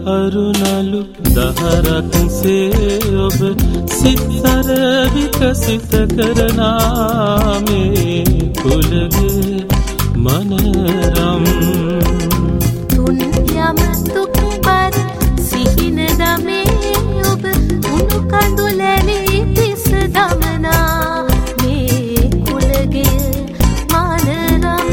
අරුණලු දහරක්සේ ඔබ සිත්තර විකසිත කරනා මේ කුලගේ මනරම් තුන් යම තුක්බර සිහින දමේ ඔබ උණු කඳුලැලි තිස දමනා මේ කුලගේ මනරම්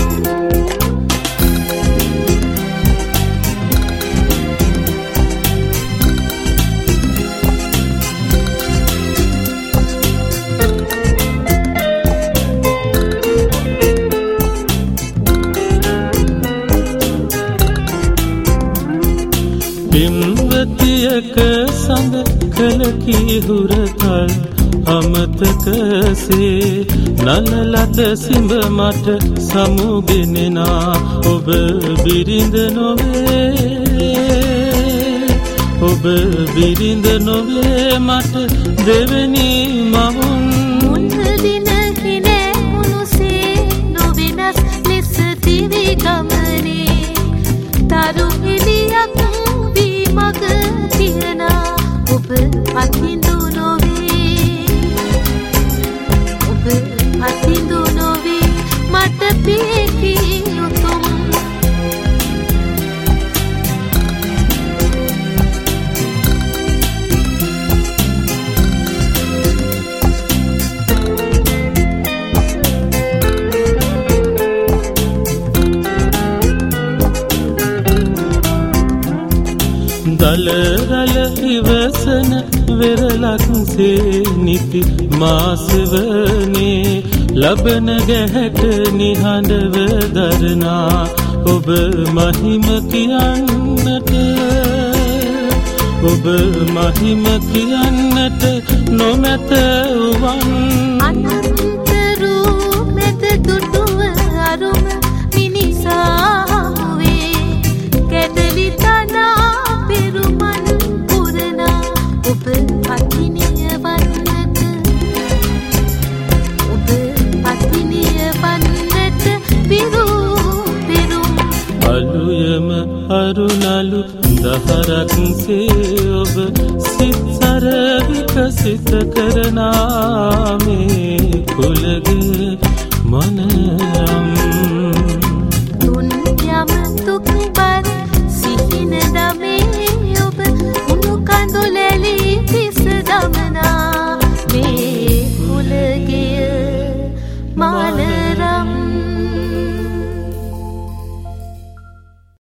පිම්වතියක සඳ කලකි හුරතල් අමතකසේ නලලද සිඹ මට සමුගෙනෙනා ඔබ බිරිඳ නොවේ මට දෙවැනි මවුන් මුන්දින හිනේ මුනුසේ නොවෙනස් ලෙස දිවි ගමනේ තරු එළියක් මග තියනා ඔබ අතිඳු නොවේ මට පේකි උතුම් දලරල ඉවසන වෙරලක්සේ නිති මාසවනේ ලබන ගැහැට නිහඬව දරනා ඔබ මහිම කියන්නට නොමැත උවන් අනන්තරු මෙත දුටුව අරුම මිනිසා වේ කැදලි තනා පෙරුමන් පුරනා ඔබ පතිනිය වන්නට පිරුම් අලුයම අරුණලු දහරක්සේ ඔබ සිත්සර විකසිත කරනා මේ කුලගේ මනරම් තුන් යම තුක්බර සිහින දමේ ඔබ උණු කඳුලැලි තිස දමනා මේ කුලගේ මනරම්